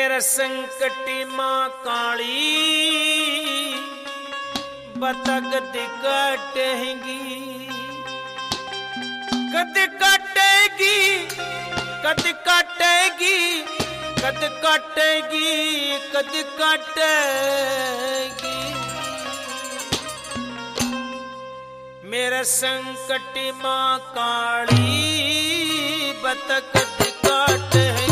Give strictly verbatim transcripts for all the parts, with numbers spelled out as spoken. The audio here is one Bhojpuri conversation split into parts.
मेरा संकटी माँ काली बता कद काटेगी, कद काटेगी, कद काटेगी, कद काटेगी, कद काटेगी। मेरा संकटी माँ काली बता कद काटेगी।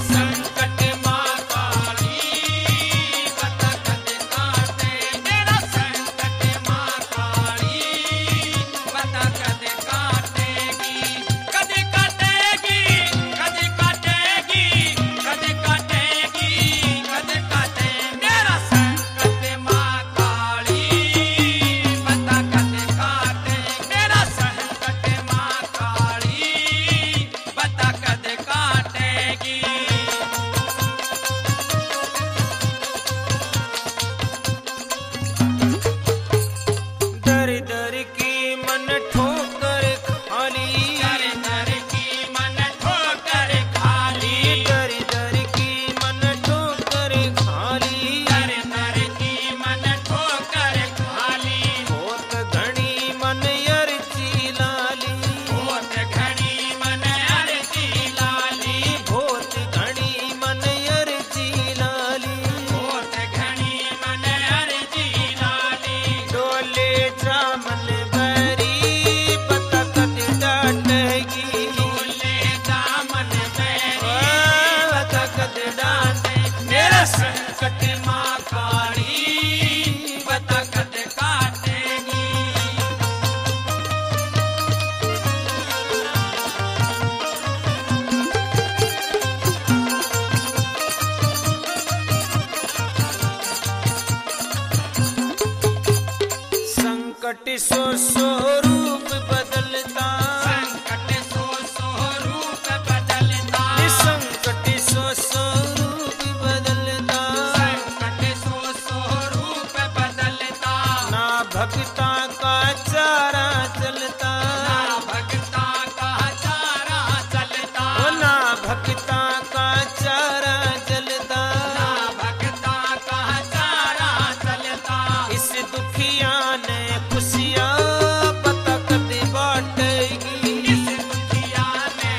संकट सो सो रूप बदलता, संकट सो सो रूप बदलता, संकट सो सो रूप बदलता, संकट सो सो रूप बदलता। ना भक्ता का चारा चलता, ना भक्ता का चारा चलता, ना भक्ता का चारा चलता, ना भक्ता का चारा चलता। इस दुखिया ने खुशियाँ पता कद बांटेगी, इस दुखिया ने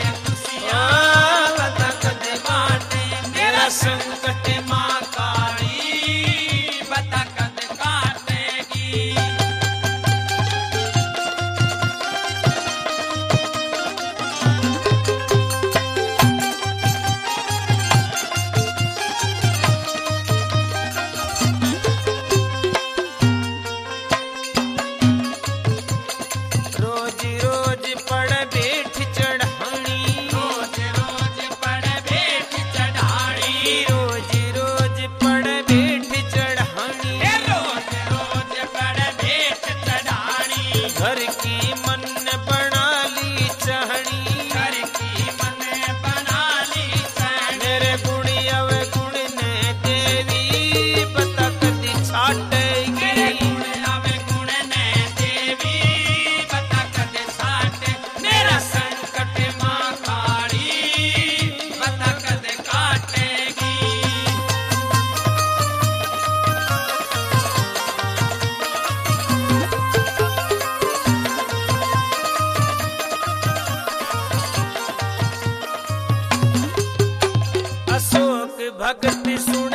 खुशियाँ पता कद बांटेगी। मेरा संकट माँ काली पता कद काटेगी। रोज रोज पड़ बैठ चढ़ानी, रोज रोज पड़ बैठ चढ़ानी, रोज रोज पड़ बैठ चढ़ानी, रोज रोज पड़ बैठ चढ़ानी। घर की मन बना ली चाहनी, घर की मन बना ली चाहनी। मेरे गुण अवगुण ने देवी पता कद छाटेगी, मेरे गुण अवगुण ने देवी पता कद छाटे। मेरा संकट माँ काली पता कद काटेगी। अशोक भगत सुन